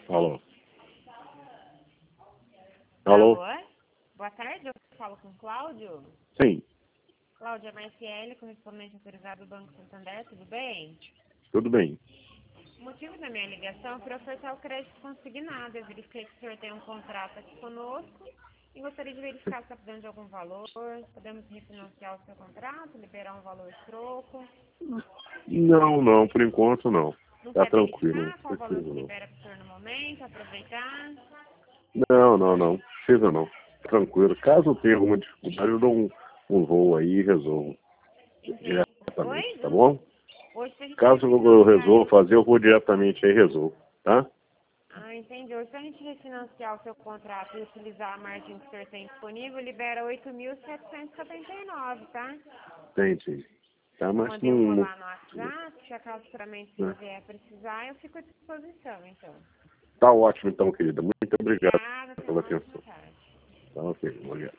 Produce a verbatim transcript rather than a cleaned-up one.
Alô? Alô? Alô? Boa tarde, eu falo com o Cláudio. Sim, Cláudio, é Marciele, correspondente autorizado do Banco Santander, tudo bem? tudo bem. O motivo da minha ligação é para ofertar o crédito consignado. Eu verifiquei que o senhor tem um contrato aqui conosco e gostaria de verificar se está precisando de algum valor. Podemos refinanciar o seu contrato, liberar um valor de troco. Não, não, por enquanto não. Não Tá quer tranquilo, não verificar qual valor precisa que não. libera para o senhor no momento, aproveitar? Não, não, não, precisa não. Tranquilo. Caso tenha alguma dificuldade, eu dou um, um voo aí e resolvo Entendi. diretamente, Oi? tá Não- bom? Hoje, se a gente Caso eu refinanciar resolva fazer, eu vou diretamente aí e resolvo, tá? Ah, entendi. Hoje, se a gente refinanciar o seu contrato e utilizar a margem que o senhor tem disponível, libera oito mil setecentos e setenta e nove, tá? Entendi. Tá, Eu mas mandei não... um não lá no WhatsApp, se acaso futuramente o senhor né? vier precisar, eu fico à disposição, então. Tá ótimo então, querida. Muito obrigado Obrigada, tenha pela uma ótima atenção. tarde. Tá ok, obrigado.